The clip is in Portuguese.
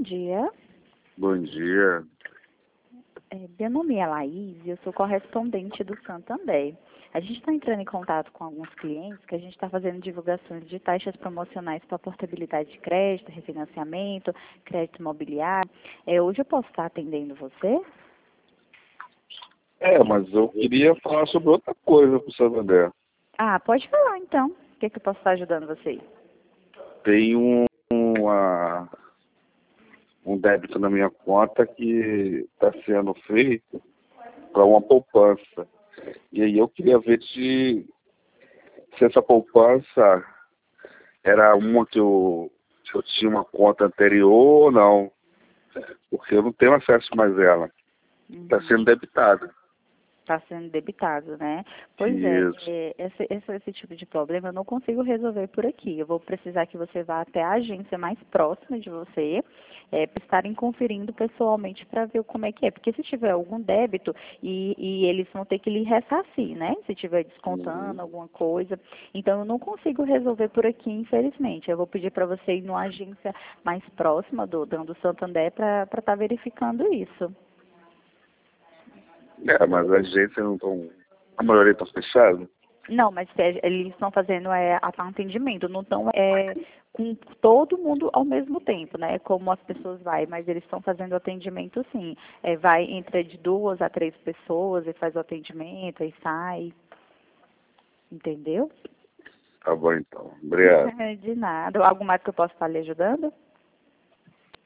dia. Bom dia. Meu nome é Laís e eu sou correspondente do Santander. A gente está entrando em contato com alguns clientes que a gente está fazendo divulgações de taxas promocionais para portabilidade de crédito, refinanciamento, crédito imobiliário. Hoje eu posso estar atendendo você? Mas eu queria falar sobre outra coisa pro Santander. Ah, pode falar então. O que eu posso estar ajudando você? Tem um débito na minha conta que está sendo feito para uma poupança. E aí eu queria ver se essa poupança era uma que eu tinha uma conta anterior ou não. Porque eu não tenho acesso mais a ela. Está sendo debitada. Está sendo debitado, né? Pois Isso. esse tipo de problema eu não consigo resolver por aqui. Eu vou precisar que você vá até a agência mais próxima de você, para estarem conferindo pessoalmente para ver como é que é. Porque se tiver algum débito e eles vão ter que lhe ressarcir, né? Se tiver descontando alguma coisa. Então, eu não consigo resolver por aqui, infelizmente. Eu vou pedir para você ir numa agência mais próxima do Santander para estar verificando isso. Mas as agências não estão... A maioria está fechada? Não, mas eles estão fazendo atendimento, não estão com todo mundo ao mesmo tempo, né? Como as pessoas vai, mas eles estão fazendo atendimento sim. Vai entre de 2 a 3 pessoas e faz o atendimento, aí sai. Entendeu? Tá bom, então. Obrigado. De nada. Algo mais que eu possa estar lhe ajudando?